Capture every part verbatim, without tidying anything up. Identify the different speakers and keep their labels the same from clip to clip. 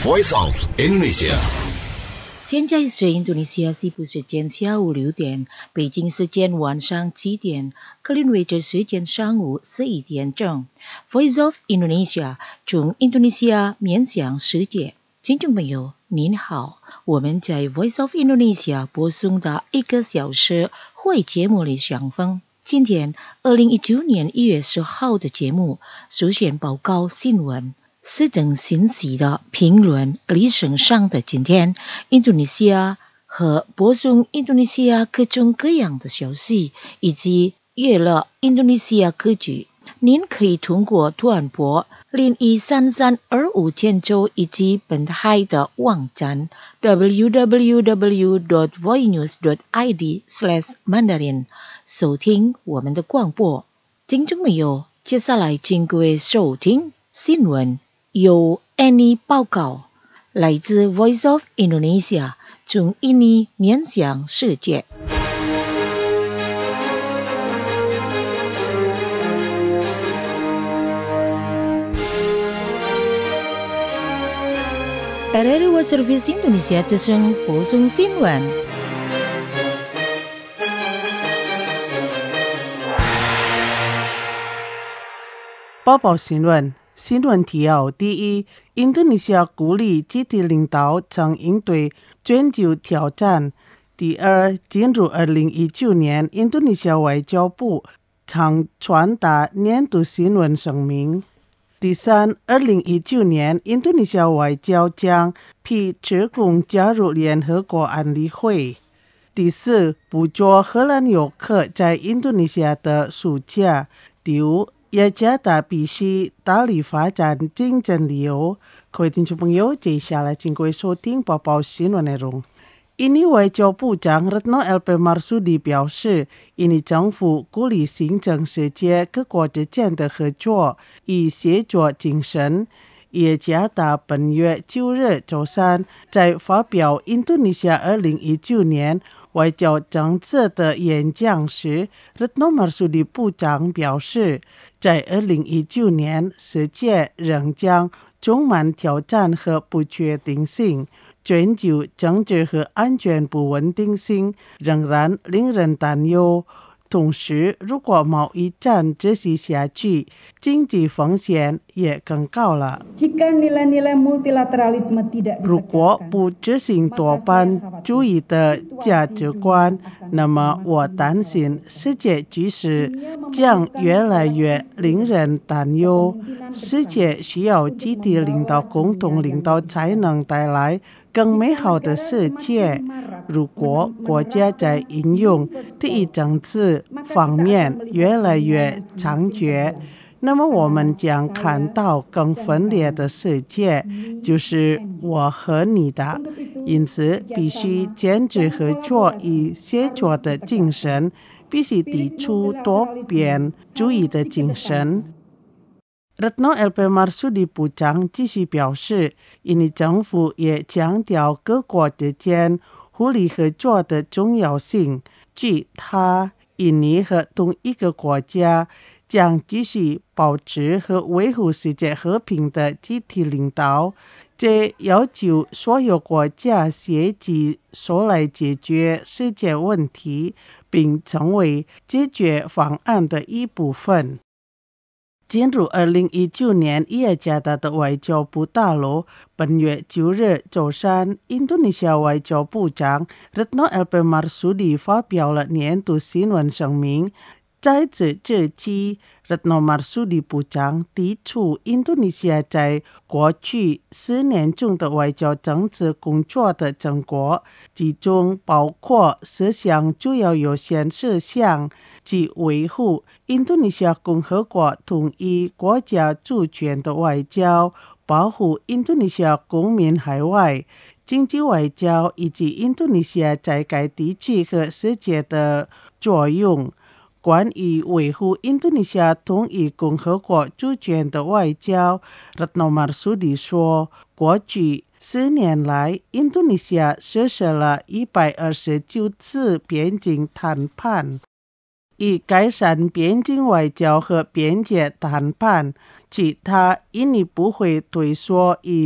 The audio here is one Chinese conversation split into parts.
Speaker 1: Voice of Indonesia。
Speaker 2: 现在是印度尼西亚西部时间下午六点，北京时间晚上七点，格林威治时间上午十一点整。Voice of Indonesia 从印度尼西亚面向世界。听众朋友您好，我们在 Voice of Indonesia 播送的一个小时会节目里相逢。今天二零一九年一月十号的节目首先报告新闻。市政信息的评论历史上的今天，印度尼西亚和播送印度尼西亚各种各样的消息，以及娱乐印度尼西亚歌曲。您可以通过短波零一三三二五千九以及本台的网站 double-u double-u double-u dot voinews dot i d slash mandarin 收听我们的广播。听众朋友，接下来请各位收听新闻。由 Annie 报告，来自 Voice of Indonesia， 从印尼面向世界。R R I World Service Indonesia 之声播送新闻。
Speaker 3: 报报新闻。新闻提要：第一，印度尼西亚鼓励集体领导曾应对全球挑战；第二，进入二零一九年，印度尼西亚外交部曾传达年度新闻声明；第三，二零一九年，印度尼西亚外交将批职工加入联合国安理会；第四，捕捉荷兰游客在印度尼西亚的暑假；第五，雅加达必须大力发展竞争力。各位听众朋友，接下来请各位收听报报新闻内容。印尼外交部长 Retno L P Marsudi 表示，印尼政府鼓励形成世界各国之间的合作与协作精神。雅加达本月九日周三在发表印度尼西亚二零一九年外交政策的演讲时， Retno Marsudi 部长表示，在二零一九年，世界仍将充满挑战和不确定性，全球政治和安全不稳定性仍然令人担忧。同时，如果贸易战持续下去，经济风险也更高了。如果不执行多半主义的价值观，那么我担心世界局势将越来越令人担忧。世界需要集体领导、共同领导，才能带来更美好的世界。如果国家在应用第一政策方面越来越猖獗，那么我们将看到更分裂的世界，就是我和你的。因此，必须坚持合作与协作的精神，必须抵触多边主义的精神。Retno L P Marsudi 部长继续表示，印尼政府也强调各国之间互利合作的重要性。据他，印尼和同一个国家将继续保持和维护世界和平的集体领导，这要求所有国家携起手来解决世界问题，并成为解决方案的一部分。进入二零一九年，雅加达的外交部大楼本月九日周三，印度尼西亚外交部长 Retno L P Marsudi 发表了年度新闻声明。在此之际， Retno Marsudi 部长提出印度尼西亚在过去四年中的外交政策工作的成果，其中包括四项主要优先事项，即维护印度尼西亚共和国统一国家主权的外交，保护印度尼西亚公民海外经济外交，以及印度尼西亚在该地区和世界的作用。关于维护印度尼西亚统一共和国主权的外交， Retno Marsudi 说，过去四年来，印度尼西亚实施了一百二十九次边境谈判，以改善边境外交和边界谈判。其他印尼不会退缩与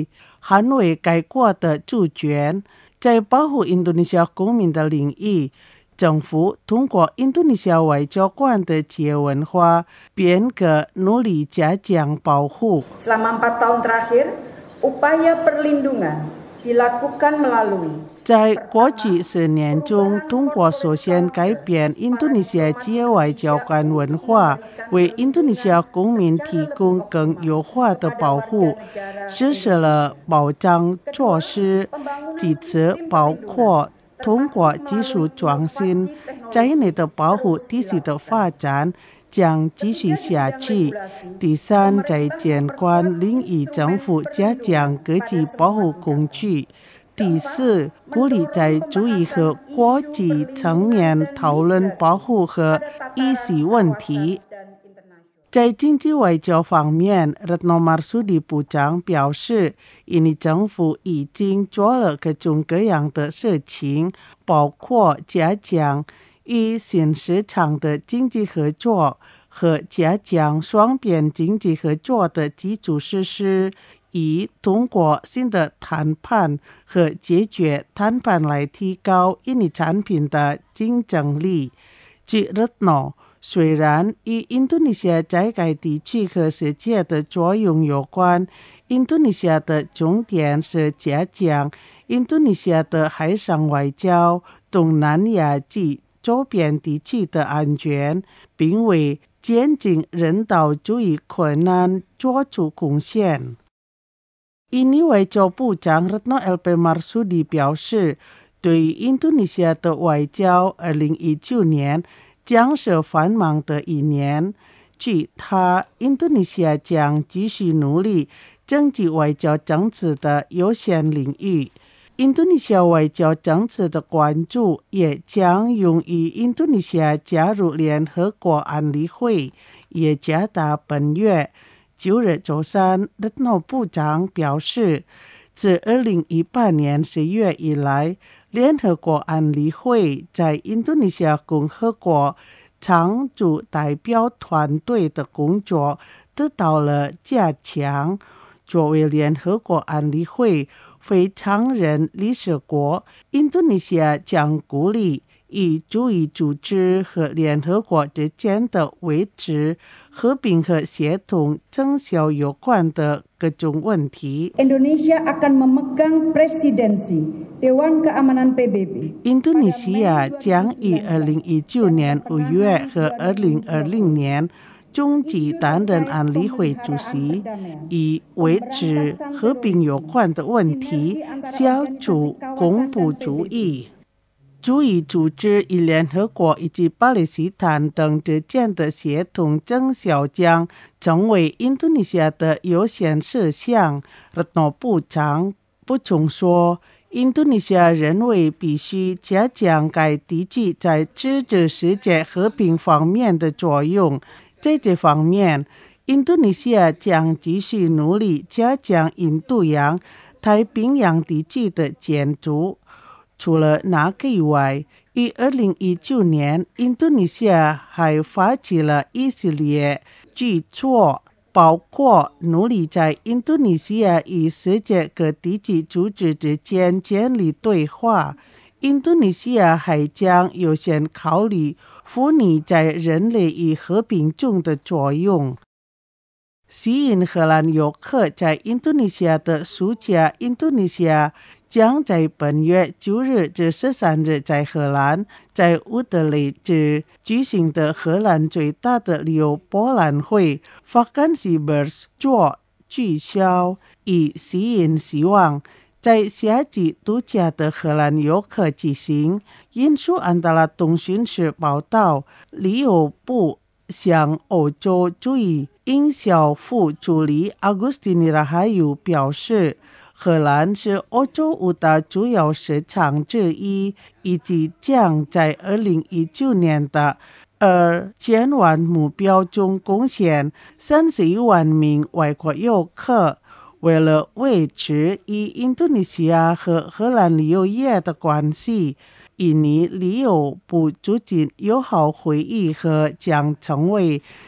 Speaker 3: 捍卫该国的主权。在保护印度尼西亚公民的领域，政府通过印度尼西亚外交官的企业文化变革努力加强保护。
Speaker 1: Selama empat tahun terakhir, upaya perlindungan dilakukan melalui
Speaker 3: 在过去十年中，通过首先改变印度尼西亚企业外交官文化，为印度尼西亚公民提供更优化的保护，实施了保障措施，其次包括通过技术创新在内的保护体系的发展将继续下去。第三，在监管领域，政府加强科技保护工具。第四，鼓励在主义和国际层面讨论保护和议题问题。在经济外交方面， Retno Marsudi 部长表示，印尼政府已经做了各种各样的事情，包括加强与新市场的经济合作和加强双边经济合作的基础设施，以通过新的谈判和解决谈判来提高印尼产品的竞争力。据 Retno， 虽然与印度尼西亚在该地区和世界的作用有关，印度尼西亚的重点是加强印度尼西亚的海上外交、东南亚及周边地区的安全，并为减轻人道主义困难做出贡献。印尼外交部长 Retno L P Marsudi 表示，对于印度尼西亚的外交，二零一九年将是繁忙的一年。据他，印度尼西亚将继续努力增进外交政策的优先领域。印度尼西亚外交政策的关注也将用于印度尼西亚加入联合国安理会，也加大本月九日周三 Retno 部长表示，自二零一八年十月以来，联合国安理会在印度尼西亚共和国常驻代表团队的工作得到了加强。作为联合国安理会非常任理事国，印度尼西亚将鼓励与主义组织和联合国之间的维持和平和协同增效有关的各种问题。
Speaker 1: Indonesia akan memegang presidensi Dewan Keamanan P B B。
Speaker 3: 印度尼西亚将于二零一九年五月和二零二零年中期担任安理会主席，以维持和平有关的问题，消除恐怖主义。主义组织与联合国以及巴勒斯坦等之间的协同增效将成为印度尼西亚的优先事项。 Retno 部长补充说，印度尼西亚认为必须加强该地区在支持世界和平方面的作用。在这方面，印度尼西亚将继续努力加强印度洋、太平洋地区的建筑。除了那个以外，于二零一九年，印度尼西亚还发起了一系列举措，包括努力在印度尼西亚与世界各地区组织之间建立对话。印度尼西亚还将优先考虑妇女在人类与和平中的作用。吸引荷兰游客在印度尼西亚的暑假，印度尼西亚将在本月九日至十三日在荷兰，在乌德雷治举行的荷兰最大的旅游博览会 Vakansiebeurs 做取消，以吸引希望在夏季度假的荷兰游客进行。印度安达拉通讯社报道，旅游部向欧洲主义营销副助理 Agustini Rahayu 表示，荷兰是欧洲五大主要市场之一，以及将在二零一九年的二千万目标中贡献三十一万名外国游客。为了维持与印度尼西亚和荷兰旅游业的关系，印尼旅游部促进友好会议和将成为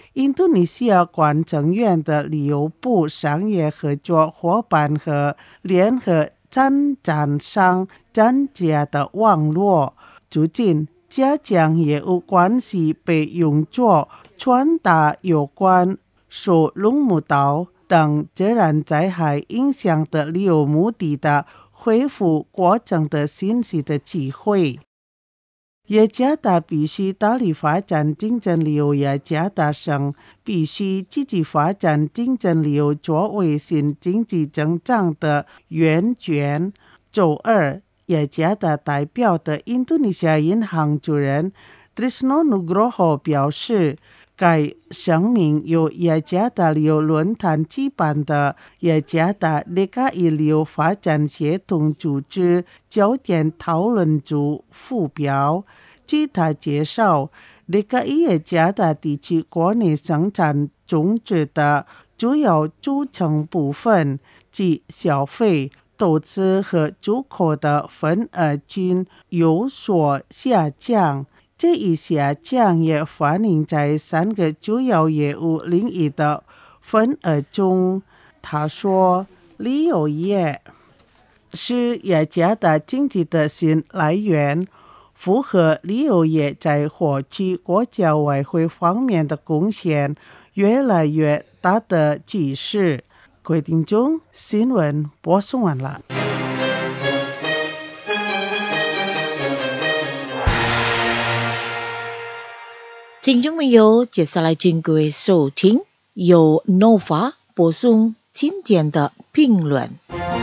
Speaker 3: 印度尼西亚管政院的旅游部商业合作伙伴和联合参展商增加的网络，逐渐加强业务关系，被用作传达有关受龙目岛等自然灾害影响的旅游目的的恢复过程的信息的机会。雅加达必须大力发展竞争旅游，雅加达省必须积极发展竞争旅游作为新经济增长的源泉。周二，雅加达代表的印度尼西亚银行主任 Trisno Nugroho 表示，该声明由雅加达旅游论坛举办的雅加达 D K I 旅游发展协同组织焦点讨论组附表。据他介绍， D K I 雅加达地区国内生产总值的主要组成部分，即消费、投资和出口的份额均有所下降。这一下降也反映在三个主要业务领域的份额中。他说，旅游业是雅加达经济的新来源，符合旅游业在获取国家外汇方面的贡献越来越大的趋势。各位听众，新闻播送完了。
Speaker 2: 听众朋友，接下来请各位收听由 Nova 播送今天的评论。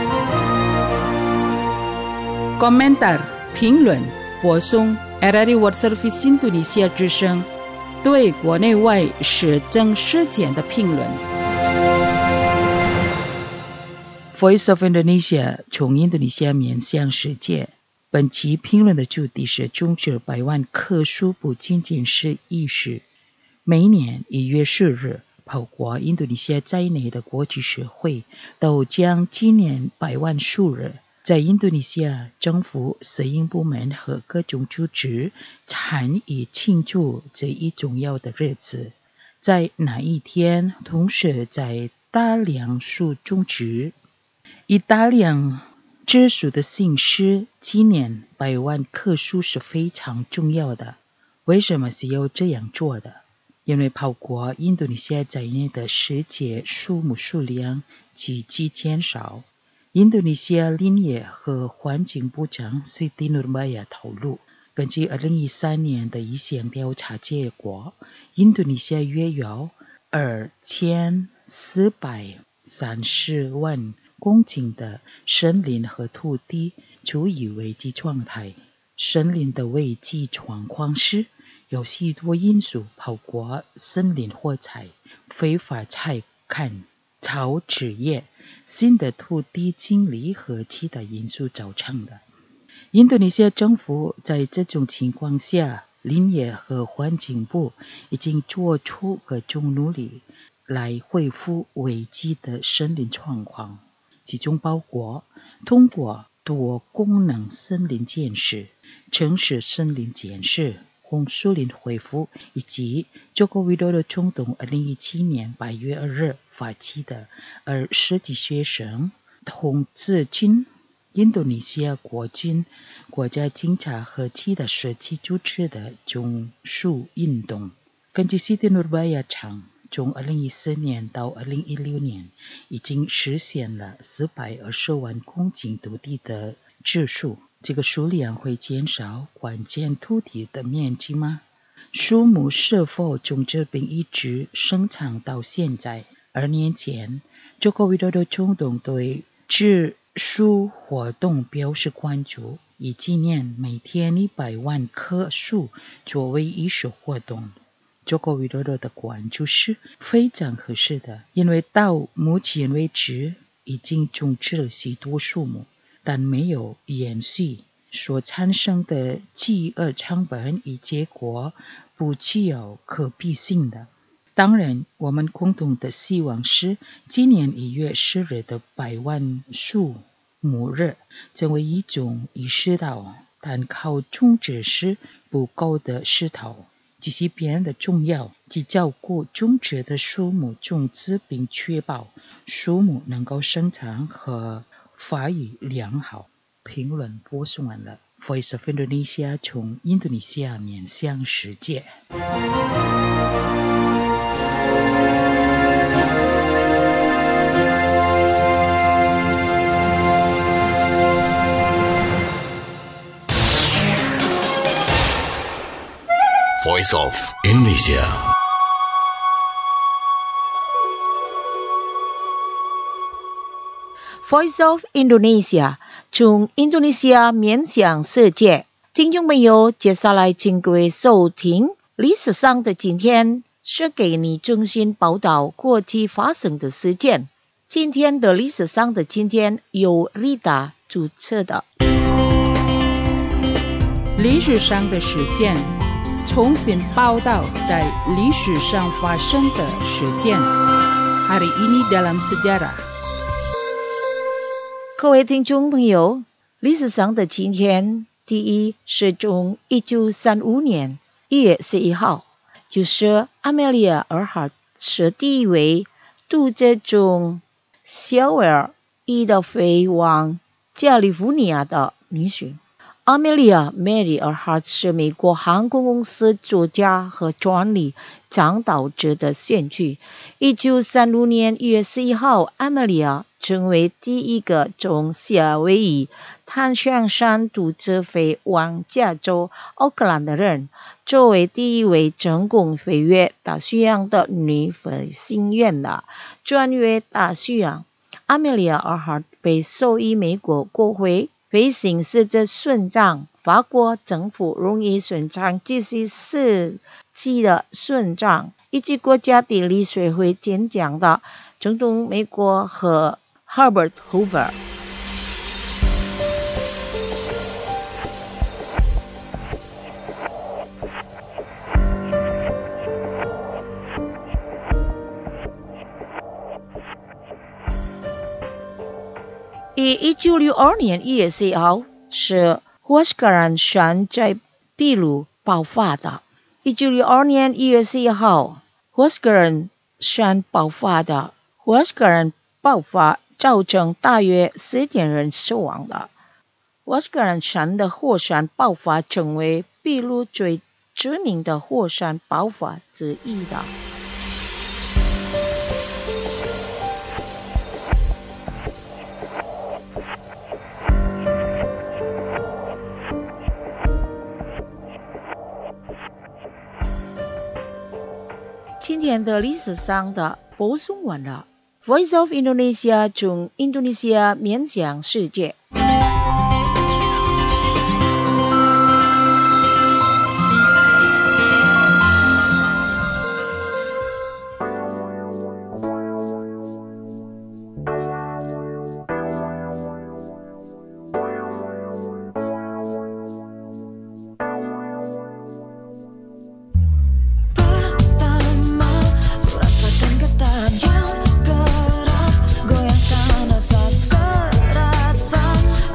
Speaker 4: Komentar 评论播送 R R I World Service Indonesia 之声对国内外时政事件的评论。Voice of Indonesia 从印度尼西亚面向世界。本期评论的主题是终止百万棵树不仅仅是一时。每年一月四日，包括印度尼西亚在内的国际社会都将纪念百万树日。在印度尼西亚，政府、私营部门和各种组织参与庆祝这一重要的日子。在那一天，同时在大量树种植，以大量植树的形式纪念百万棵树是非常重要的。为什么是要这样做的？因为包括印度尼西亚在内的世界树木数量急剧减少。印度尼西亚林业和环境部长 Siti Nurbaya 透露，根据二零一三年的一项调查结果，印度尼西亚约有二千四百三十万公顷的森林和土地处于危机状态。森林的危机状况是有许多因素，包括森林火灾、非法采砍、草植业、新的土地经理和其他因素造成的。印度尼西亚政府在这种情况下，林业和环境部已经做出各种努力来恢复危机的森林状况，其中包括通过多功能森林建设、城市森林建设、红树林恢复，以及Joko Widodo总统二零一七年八月二日发起的二十级学生童子军、印度尼西亚国军、国家警察和其他社区组织的种树运动。根据 Siti Nurbaya 称，从二零一四年到二零一六年，已经实现了四百二十万公顷土地的植树。这个数量会减少关键土地的面积吗？树木是否种植并一直生长到现在？二年前，Joko Widodo总统对植树活动表示关注，以纪念每天一百万棵树作为艺术活动。Joko Widodo 的关注是非常合适的，因为到目前为止已经种植了许多树木，但没有延续，所产生的饥饿成本与结果不具有可比性的。当然，我们共同的希望是今年一月四日的百万树木日成为一种意识到，但靠种植是不够的势头。 这些变得重要，即照顾种植的树木种植并确保树木能够生长和发育良好。评论播送完了。Voice of Indonesia 从印度尼西亚面向世界。
Speaker 5: Voice of Indonesia.
Speaker 2: Voice of Indonesia 从印度尼西亚面向世界。听众朋友，接下来请各位收听历史上的今天，是给你中心报道过去发生的事件。今天的历史上的今天由 Rita 主持的。
Speaker 4: 历史上的事件，重新报道在历史上发生的事件。Hari ini dalam sejarah。
Speaker 2: 各位听众朋友，历史上的今天，第一是从一九三五年一月十一号，就是阿梅利亚·尔哈是第一位读这种夏威夷的飞往加利福尼亚的女婿。阿梅利亚·梅里·尔哈是美国航空公司作家和专利倡导者的选举。一九三五年一月十一号，阿梅利亚成为第一个从夏威夷坦香山独自飞往加州奥克兰的人，作为第一位成功飞越大西洋的女飞行员的穿越大西洋。阿梅利亚·尔哈被授予美国国会飞行师的勋章，法国政府荣誉勋章及其世纪的勋章，以及国家地理学会颁奖的总统美国和 Herbert Hoover。以一九六二年一月十一号是霍斯格兰山在秘鲁爆发的。一九六二年一月十一号，霍斯格兰山爆发的。霍斯格兰爆发造成大约四点人死亡的。霍斯格兰山的火山爆发成为秘鲁最知名的火山爆发之一的。今天的历史上的播送完了。Voice of Indonesia 从印度尼西亚面向世界。
Speaker 6: Yang gerak goyahkan rasa kerasa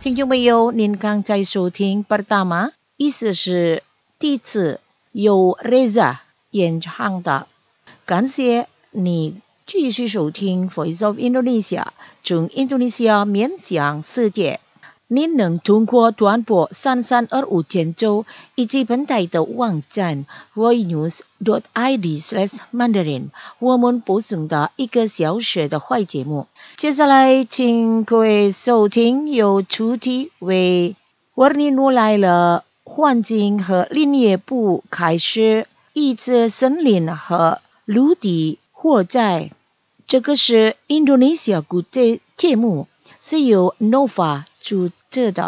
Speaker 2: 听众朋友，您刚才收听 pertama， 意思是第一次由 Reza 演唱的。感谢你继续收听 Voice of Indonesia， 从印度尼西亚面向世界。您能通过传播三三二五天州以及本台的网站 voinews dot i d slash mandarin 我们播送的一个小时的坏节目。接下来请各位收听由主题为维尼诺来了环境和林业部开始抑制森林和陆地火灾。这个是印度尼西亚国际节目，是由 Nova 主持的。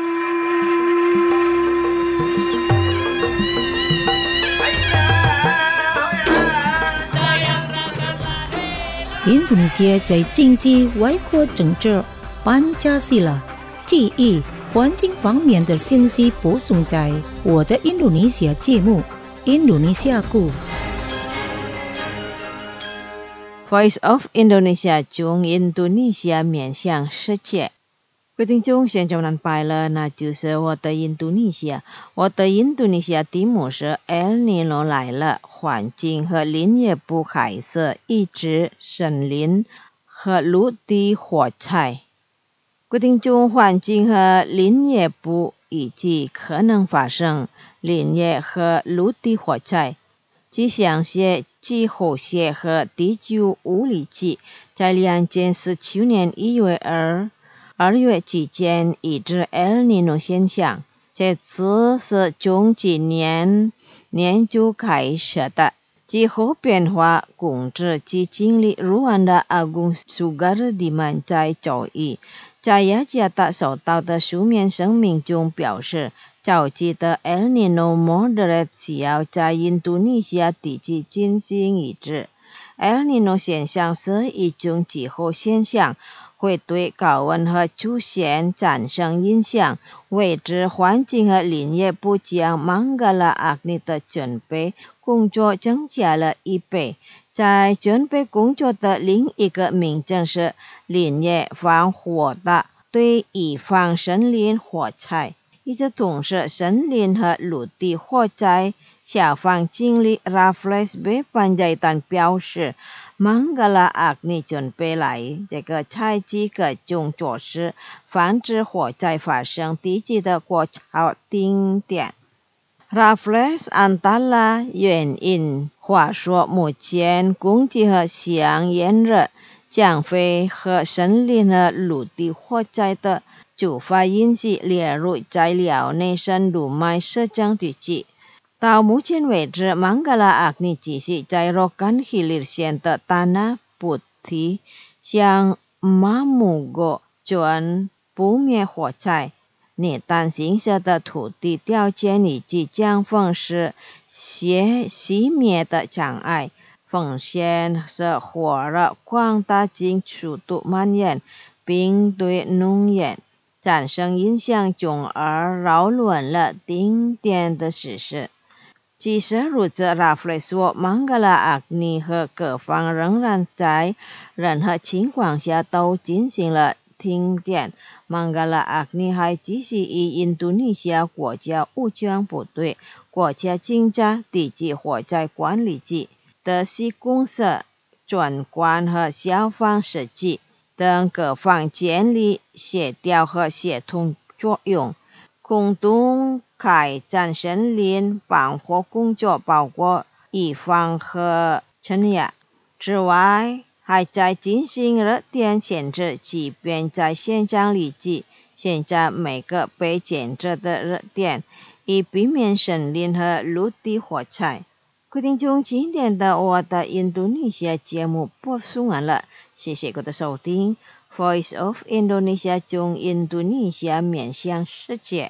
Speaker 2: 印度尼西亚在经济、外交、政治、班加西拉、记忆、环境方面的信息播送在我的印度尼西亚节目《印度尼西亚故》。Voice of Indonesia 从印度尼西亚面向世界。各位听众，现在南拜了，那就是我的印度尼西亚。我的印度尼西亚题目是 El Nino 来了，环境和林业部开始抑制森林和陆地火灾。各位听众，环境和林业部以及可能发生林业和陆地火灾。气象学、气候学和地球物理学在两千十九年一月二二月之间抑制 El Nino 现象，这次是从今年年就开始的。气候变化控制基金里入案的阿公苏格尔迪曼在周一在雅加达收到的书面声明中表示，早期的 El Nino Moderate 需要在印度尼西亚地区进行抑制。El Nino 现象是一种气候现象，会对高温和出现产生影响。为之环境和林业部将孟加拉阿尼的准备工作增加了一倍。在准备工作的另一个名称是林业防火的对预防森林火灾。与此同时，森林和陆地火灾消防经理 Raffles B. Panjaitan 表示，孟加拉阿尼准备来这个采取各种措施，防止火灾发生。地区的国潮停电。Raffles antara原因话说，目前空气和香烟热将会和森林和陆地火灾的触发因素列入在辽内省卢麦市长地区。到目前为止，孟加拉阿尼只是在若干hilir县的tanah putih向马木果村扑灭火灾。你担心下的土地条件以及降风是些熄灭的障碍。风险是火热扩大进速度蔓延，并对农业产生影响，从而扰乱了停电的实施。即使如此， Raffles 说，孟加拉阿尼和各方仍然在任何情况下都进行了停电。孟加拉阿尼还继续与印度尼西亚国家武装部队、国家警察、地区火灾管理局、德系公司、专管和消防司机等各方建立协调和协同作用，共同开展森林防火工作，包括预防和镇压。之外，还在进行热电限制，即便在现场立即限制每个被限制的热电，以避免森林和陆地火灾。各位听众，今天的我的印度尼西亚节目播送完了，谢谢各位的收听。Voice of Indonesia 从印度尼西亚面向世界。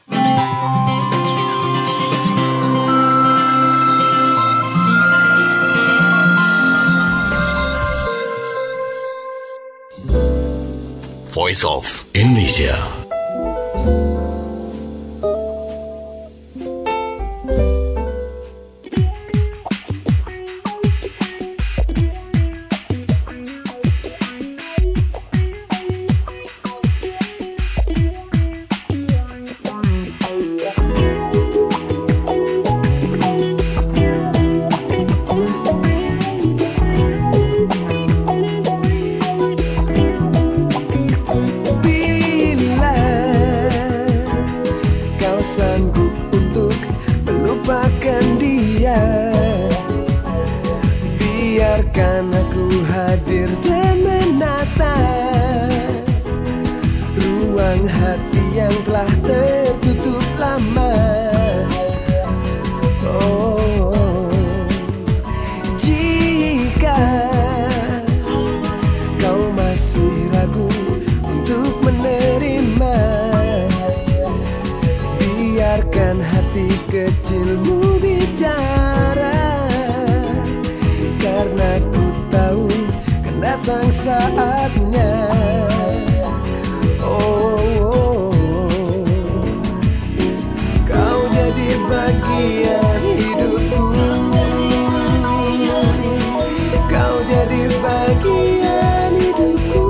Speaker 5: Voice of Indonesia.
Speaker 6: telah tertutup lama. Oh, jika kau masih ragu untuk menerima, biarkan hati kecilmu bicara, karena ku tahu kan datang saatnya. Oh, oh, oh, kau jadi bagian hidupku, kau jadi bagian hidupku,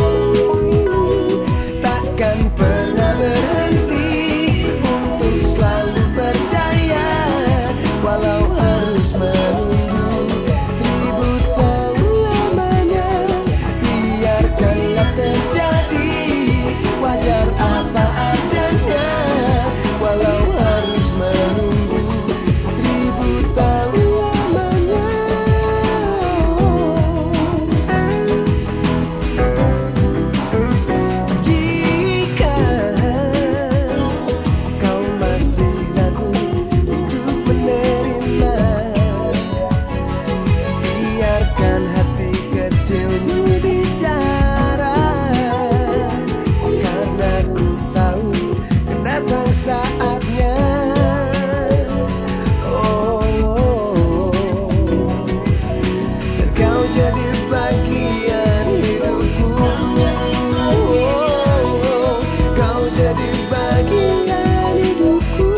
Speaker 6: takkan pernah berhenti untuk selalu percaya, walau harus menunggu seribu tahun lamanya. Biarkanlah terjadi, wajar apa adanya, walau harus menunggu seribu tahun lamanya. Jika kau masih ragu untuk menerima, biarkan hati kecilmu bicara, karena ku tahu kan datang saatnya. Oh, oh, oh, dan kau jadi bagian hidupku. Oh, oh, kau jadi bagian hidupku,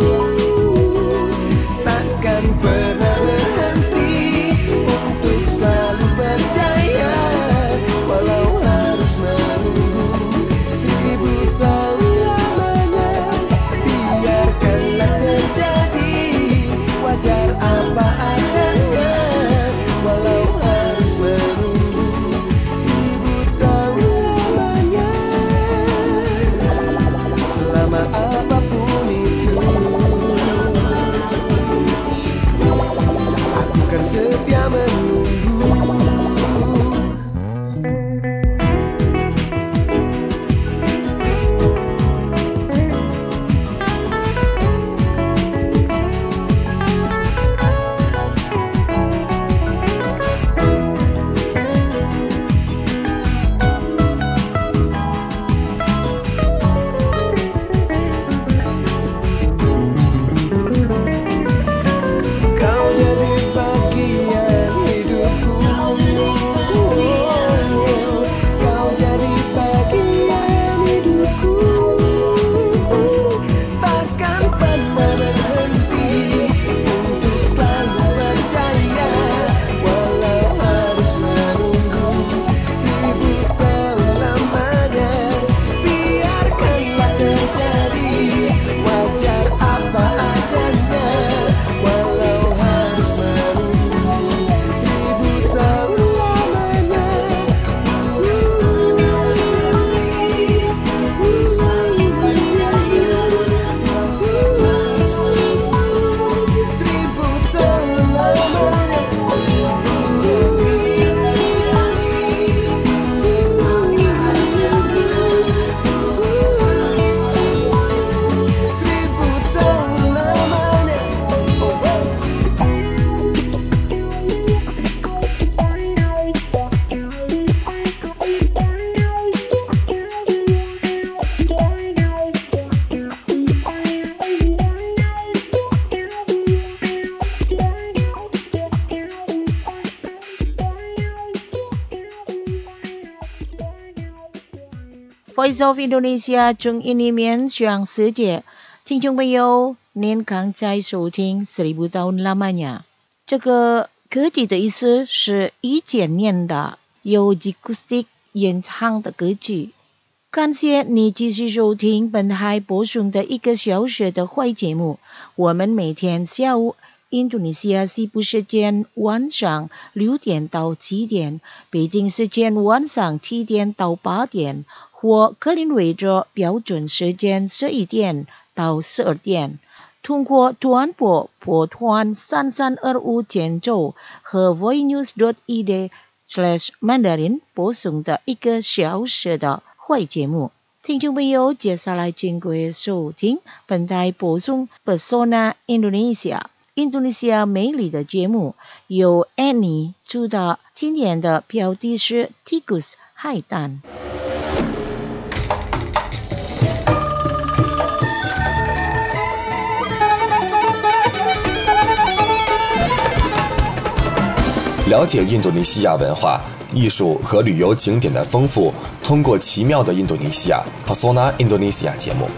Speaker 6: takkan pernah berhenti untuk selalu percaya, walau harus menunggu seribu tahun lamanya. Biarkanlah terjadi, wajar apa adanya, walau harus menunggu seribu tahun lamanya. Selama apapun itu, aku kan setia menunggu. Kau jadi bagian hidupku, kau jadi bagian hidupku, takkan pernah berhenti untuk selalu percaya, walau harus menunggu seribu tahun lamanya. Biarkanlah terjadi, wajar apa adanya, walau harus menunggu seribu tahun lamanya. Selalu percaya, seribu tahun lamanya. Seribu tahun lamanya.
Speaker 2: Voice of Indonesia 中印尼面向世界，听众朋友，您刚在收听十部到拉玛雅。这个歌曲的意思是一千年的由 Acoustic 演唱的歌曲。感谢你继续收听本台播送的一个小时的坏节目。我们每天下午印度尼西亚西部时间晚上六点到七点，北京时间晚上七点到八点，或格林威治标准时间十一点到十二点，通过短波波段三三二五减轴和 voinews dot e d slash mandarin 播送的一个小时的坏节目。 听众朋友，接下来经过收听本台播送 Pesona Indonesia 印度尼西亚美丽的节目，由 Annie 主导。今天的标题是 Tikus 海胆。
Speaker 7: 了解印度尼西亚文化、艺术和旅游景点的丰富，通过奇妙的印度尼西亚 Pesona Indonesia 节目。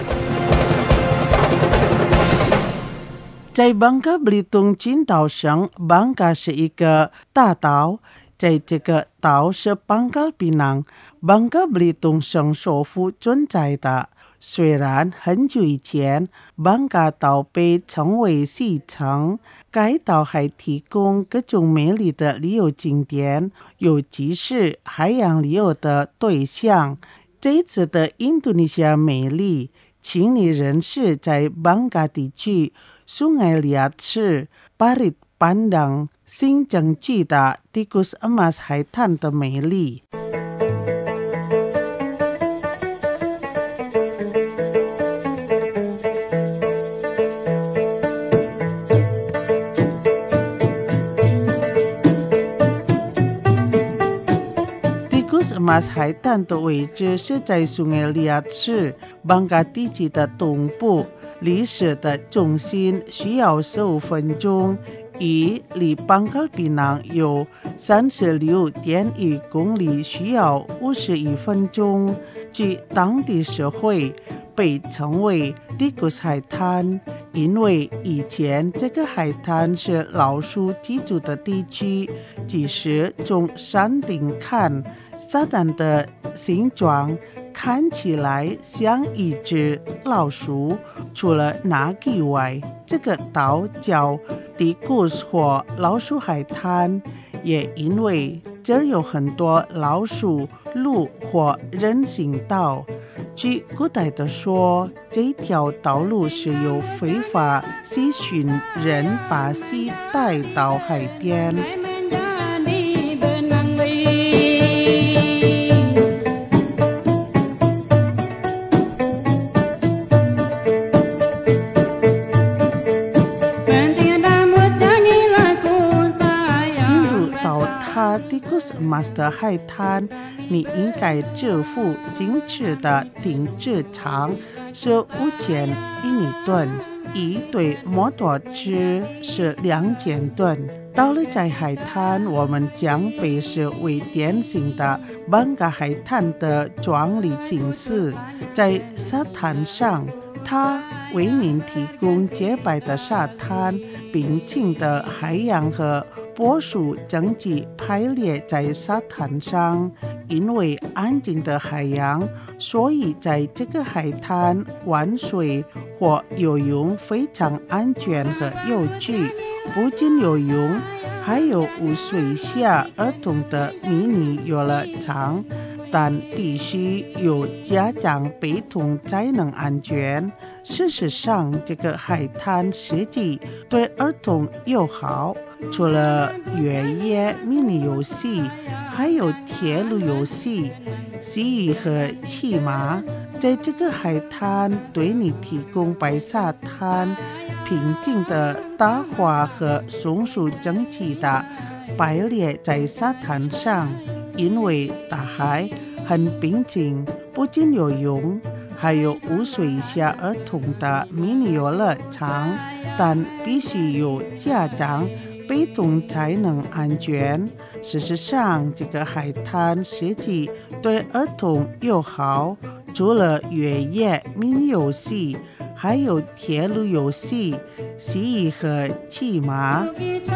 Speaker 3: 在Bangka Belitung 金岛上 ，Bangka 是一个大岛，在这个岛是 Pangkal Pinang、Bangka Belitung 省首府存在的。虽然很久以前 ，Bangka 岛被称为西城。该岛还提供各种美丽的旅游景点，尤其是海洋旅游的对象。这次的印度尼西亚美丽，请你认识在Bangka地区Sungai Liat、Parit Pandang、新增巨大 Tikus Emas 海滩的美丽。Emas 海滩的位置是在Sungai Liat市 Bangka 地区的东部，离市的中心需要十五分钟，以离Pangkal Pinang有三十六点一公里，需要五十一分钟。据当地社会被称为 Tikus 海滩，因为以前这个海滩是老鼠居住的地区，即使从山顶看，撒旦的形状看起来像一只老鼠，除了那个以外，这个岛叫 Tikus 或老鼠海滩，也因为这儿有很多老鼠、鹿或人行道。据古代的说，这条道路是由非法吸寻人把戏带到海边。Tikus Emas 的海滩，你应该支付精致的定制场是五千印尼盾，一对摩托车是两千吨。到了在海滩，我们将被视为典型的Bangka海滩的壮丽景色。在沙滩上，它为您提供洁白的沙滩、冰清的海洋和柏树整齐排列在沙滩上。因为安静的海洋，所以在这个海滩玩水或游泳非常安全和有趣。不仅游泳，还有五岁下儿童的迷你游乐场，但必须有家长陪同才能安全。事实上，这个海滩设计对儿童友好，除了越野迷你游戏，还有铁路游戏、洗浴和骑马。在这个海滩对你提供白沙滩、平静的大花和松树整齐的排列在沙滩上。因为大海很平静，不仅游泳，还有五岁以下儿童的迷你游乐场，但必须有家长陪同才能安全。事实上，这个海滩设计对儿童友好，除了越野迷你游戏，还有铁路游戏、洗浴和骑马。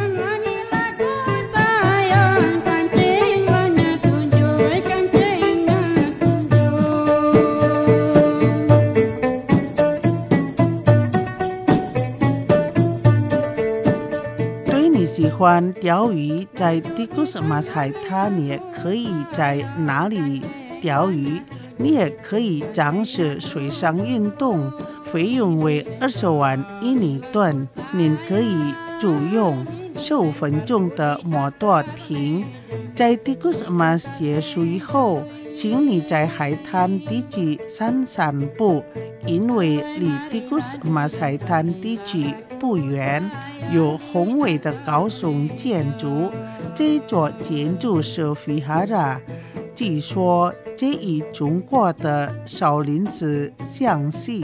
Speaker 3: 喜欢钓鱼，在 Tikus Emas 海滩，你也可以在哪里钓鱼，你也可以尝试水上运动，费用为二十万印尼盾。您可以租用十五分钟的摩托艇。在 Tikus Emas 结束以后， 请你在海滩地区散散步，因为离蒂古斯马斯海滩地区不远，有宏伟的高耸建筑。这座建筑是 Vihara， 据说这与中国的少林寺相似。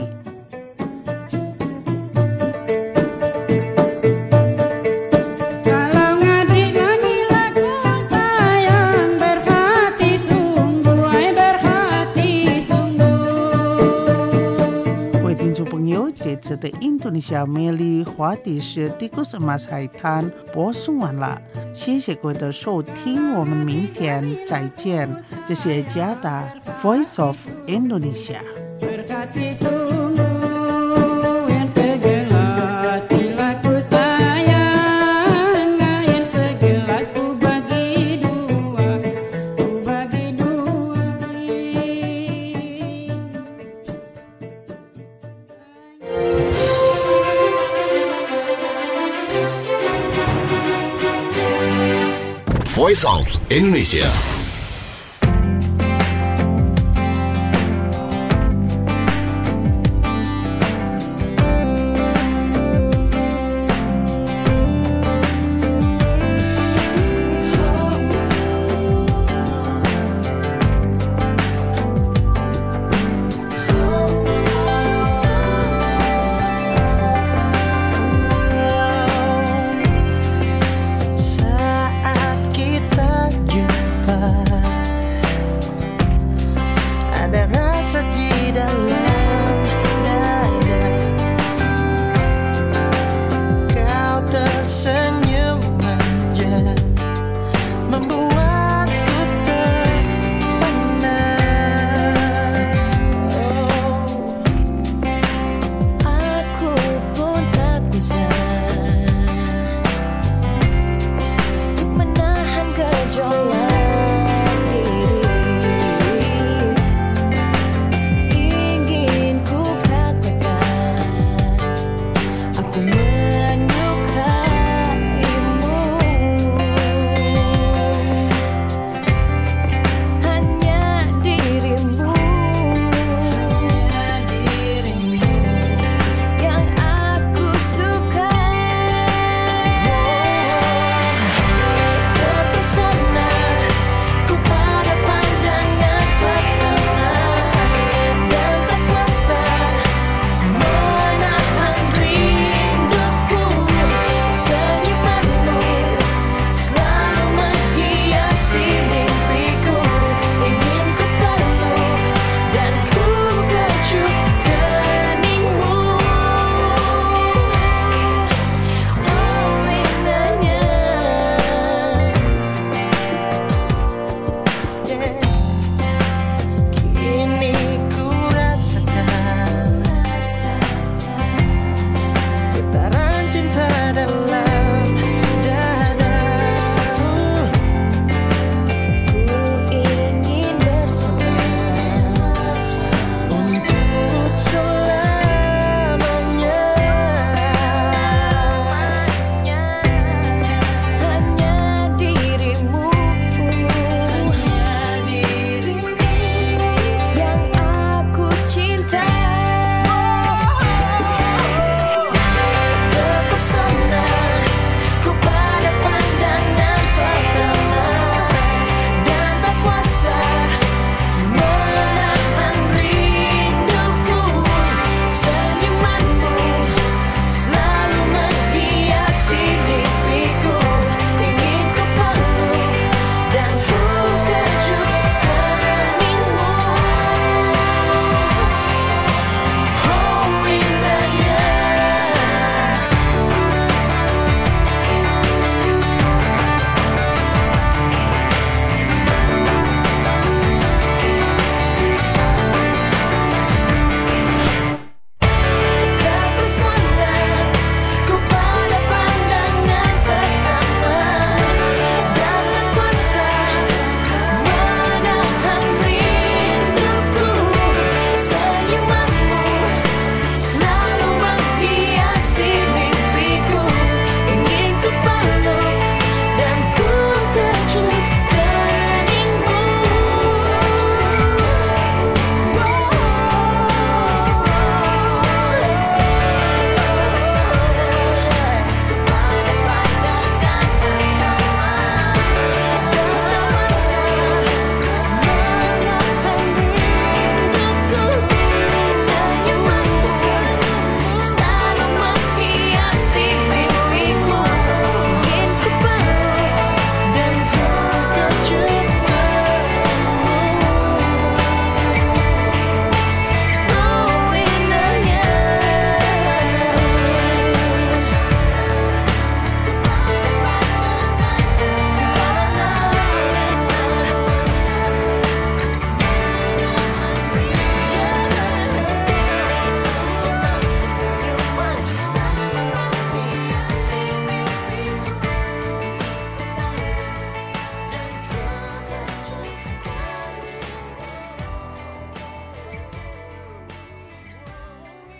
Speaker 3: 这次的印度尼西亚魅力话题是蒂古斯马斯海滩播送完了，谢谢各位的收听，我们明天再见。这是加达 Voice of Indonesia。
Speaker 5: Voice of Indonesia.
Speaker 6: Saat kita jumpa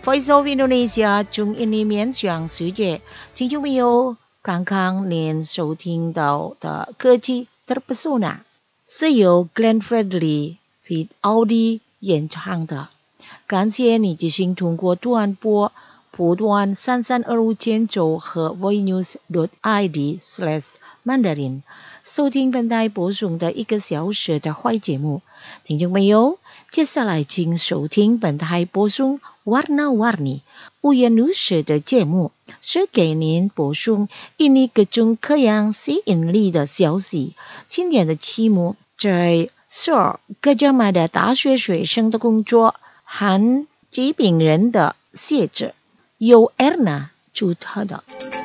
Speaker 2: Voice of Indonesia 中印尼面向世界，听众朋友，刚刚您收听到的科技 Terpesona 是由 Glenn Fredly feat. Audi 演唱的。感谢你继续通过短波波段三三二五千九和 voinews.id slash mandarin 收听本台播送的一个小时的坏节目。听众朋友，接下来请收听本台播送 Warna-Warni 五颜六色的节目，是给您播送印尼各种各样吸引力的消息。今天的题目在 Seoul Gajah Mada 大学学生的工作和疾病人的写着，由 Erna 主持的。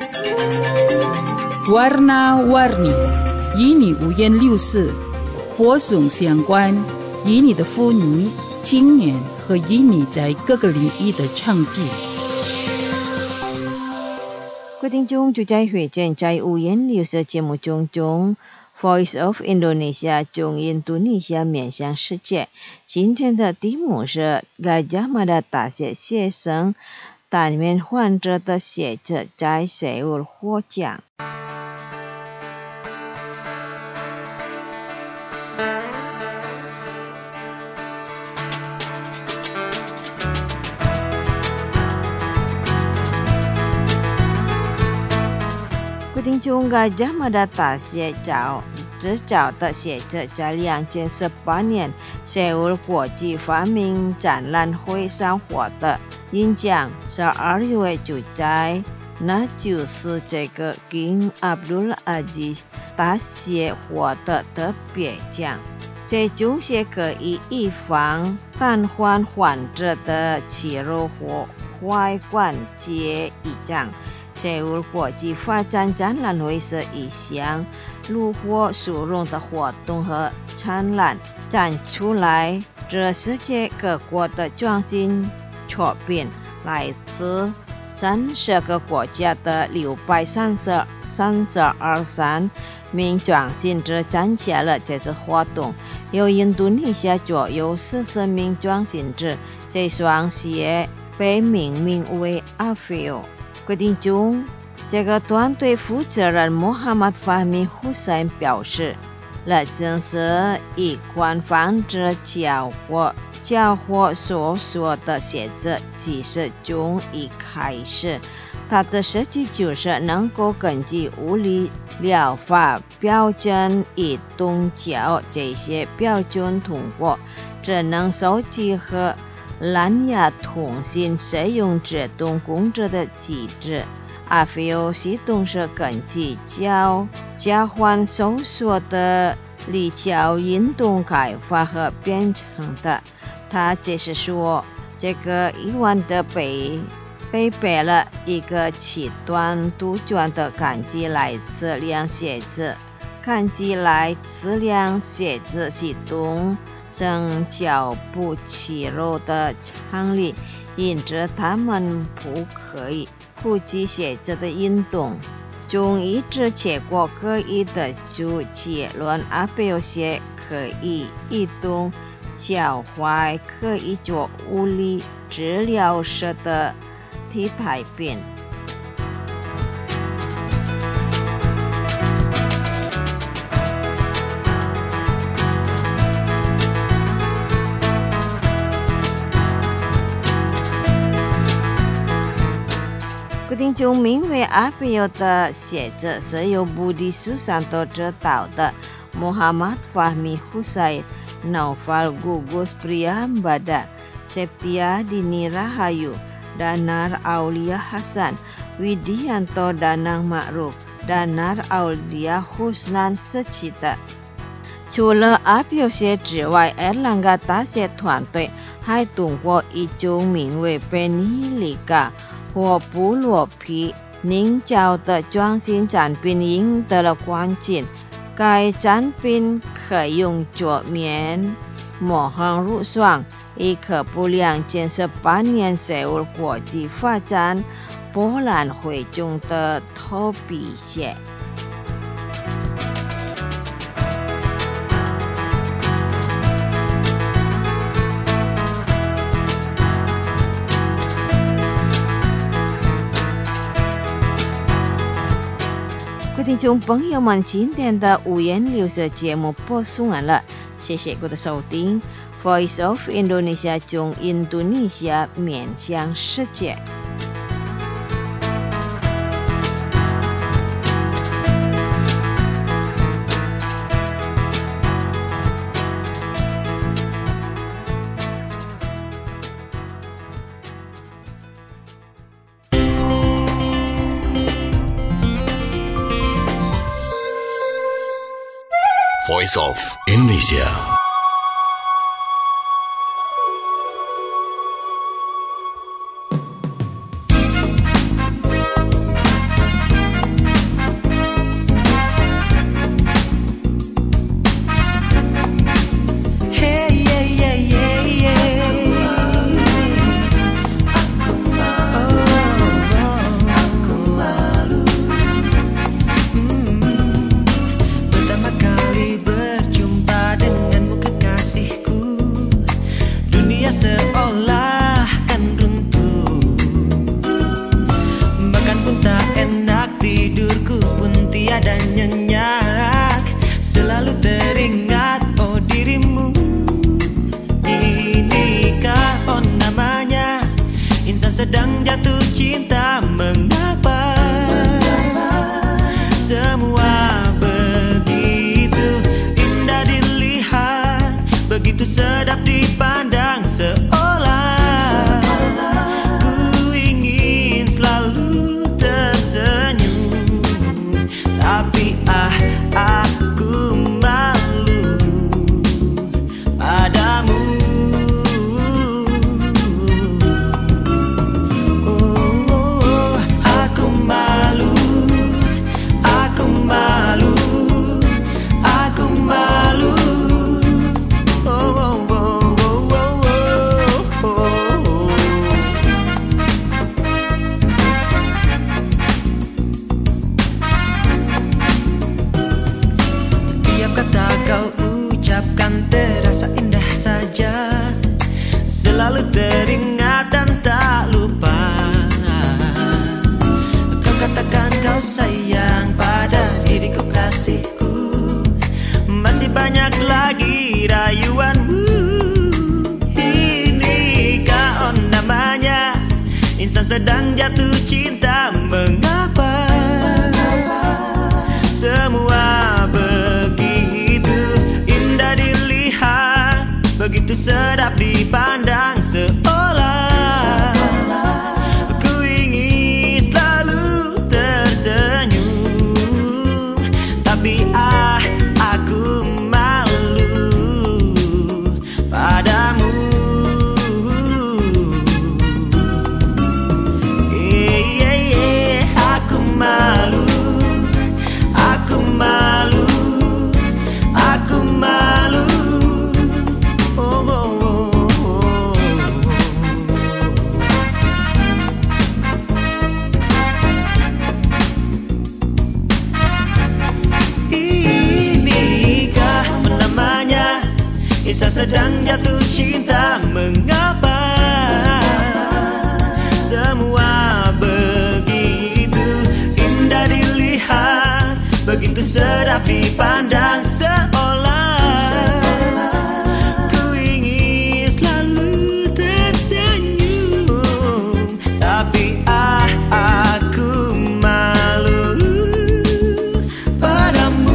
Speaker 4: Warna-Warni 与你五颜六色，播送相关与你的妇女、青年和与你在各个领域的成绩。
Speaker 8: 各位听众，就在会见在五颜六色节目中中 Voice of Indonesia 中印度尼西亚面向世界。今天的题目是 Gajah Mada 大学学生单面患者的写着在首尔获奖。听众Gajah Mada 大学找执照的学者在两千十八年首尔国际发明展览会上获得银奖，十二月就在那就是这个 King Abdul Aziz 大学获得特别奖，这种是可以预防瘫痪患者的肌肉或踝关节异常。首尔国际发展展览会是一项炉火殊荣的活动和展览，展出来这世界各国的创新作品，来自三十个国家的六百三十二三名创新者参加了这次活动，由印度尼西亚左右四十名创新者，这双鞋被命名为 Aveo。决定中，这个团队负责人 Muhammad Fahmi Hussain 表示，那正是以官方者教或教或所说的写着技术中一开始，它的设计就是能够根据物理疗法标准移动脚这些标准通过智能手机和蓝牙通信使用自动控制的机制。Aveo 系统是根据脚交换收缩的力脚运动开发和编程的。它只是说，这个一万的被配备了一个七端杜撰的感机来测量写字，感机来测量写字系统上脚部肌肉的张力，因此他们不可以估计写字的运动。从一致结果可以得出结论，阿贝鞋可以移动脚踝，可以做物理治疗式的替代品。听众名为阿贝尤的写着是由Budi Susanto指导的 Muhammad Fahmi Hussain, Naufal Gugus Priyambada, Septia Dini Rahayu, Danar Aulia Hasan, Widianto Danang Ma'ruf, Danar Aulia Husnan Secita。除了阿贝尤写之外，埃兰嘎大学团队还通过一种名为贝尼里嘎或布洛皮凝胶的创新产品赢得了冠军。该产品可用作面膜和乳霜，亦可不两千十八年首尔国际发展博览会中的投币鞋。 位听众朋友们，今天的五颜六色节目播送完了，谢谢各位的收听。Voice of Indonesia 从印度尼西亚面向世界。
Speaker 5: Voice of Indonesia.
Speaker 6: Sedang jatuh cinta, mengapa semua begitu indah dilihat, begitu sedap dipandang, seolah ku ingin selalu tersenyum, tapi ah aku malu padamu. Selalu teringat dan tak lupa. Kau katakan kau sayang pada diriku, kasihku. Masih banyak lagi rayuanmu. Inikah oh namanya insan sedang jatuh cinta, mengapa semua begitu indah dilihat, begitu sedap dipandang, seolah ku ingin selalu tersenyum, tapi ah aku malu padamu. Eh, eh, eh, aku malu, aku malu, aku malu. Kisah sedang jatuh cinta, mengapa semua begitu indah dilihat, begitu sedap dipandang, seolah ku ingin selalu tersenyum, tapi ah aku malu padamu.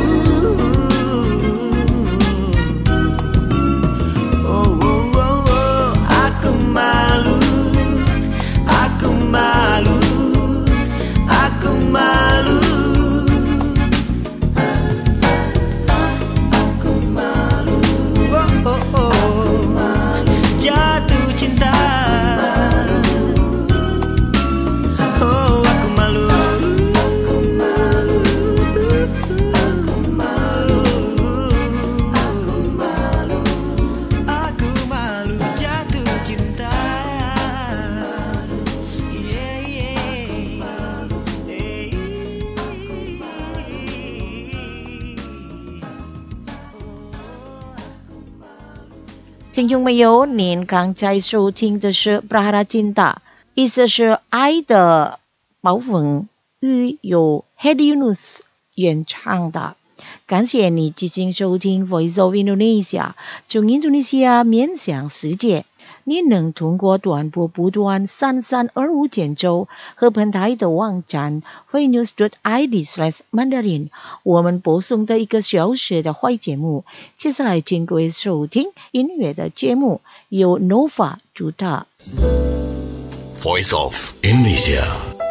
Speaker 2: 听众朋友，您刚才收听的是《Prahara Cinta》，意思是爱的保温与由 Hedi Yunus 演唱的。感谢你继续收听 Voice of Indonesia 从印度尼西亚面向世界。你能通过短波波段三三二五减州和本台的网站 huinews dot i d slash mandarin 我们播送的一个小时的坏节目。接下来请各位收听音乐的节目，由 Nova 主打
Speaker 5: Voice of Indonesia。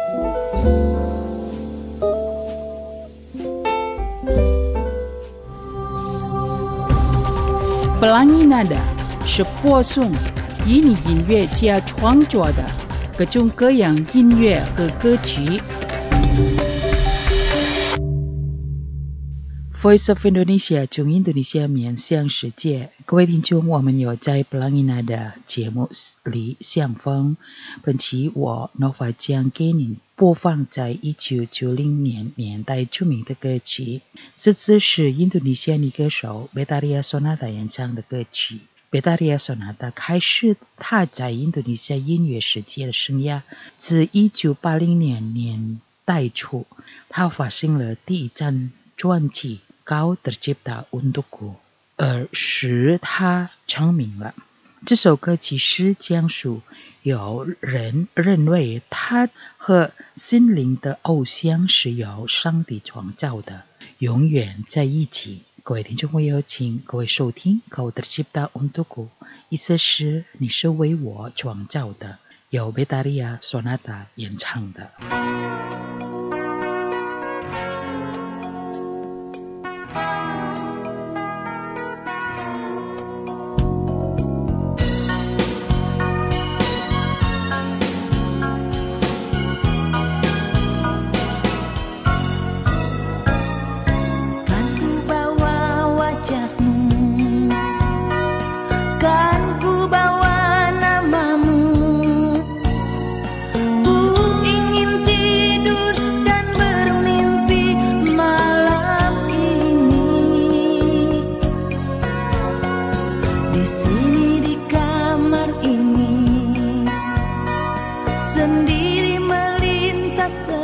Speaker 4: Pelangi Nada 是播送以你音乐家创作的各种各样音乐和歌曲。Voice of Indonesia 从印度尼西亚面向世界。各位听众，我们有在 Pelangi Nada 节目里相逢。本期我 Nova 将给您播放在一九九零年年代著名的歌曲，这次是印度尼西亚女歌手 Betharia Sonata 演唱的歌曲。Betharia Sonata 开始她在印度尼西亚音乐世界的生涯，自一九八零年年代初，她发行了第一张专辑《Kau Tercipta Untukku》，而使她成名了。这首歌其实讲述有人认为他和心灵的偶像是由上帝创造的，永远在一起。各位听众朋友，请各位收听 Kau Tercipta Untukku， 意思是你是为我创造的，由 Betharia Sonata 演唱的。
Speaker 9: Sendiri melintas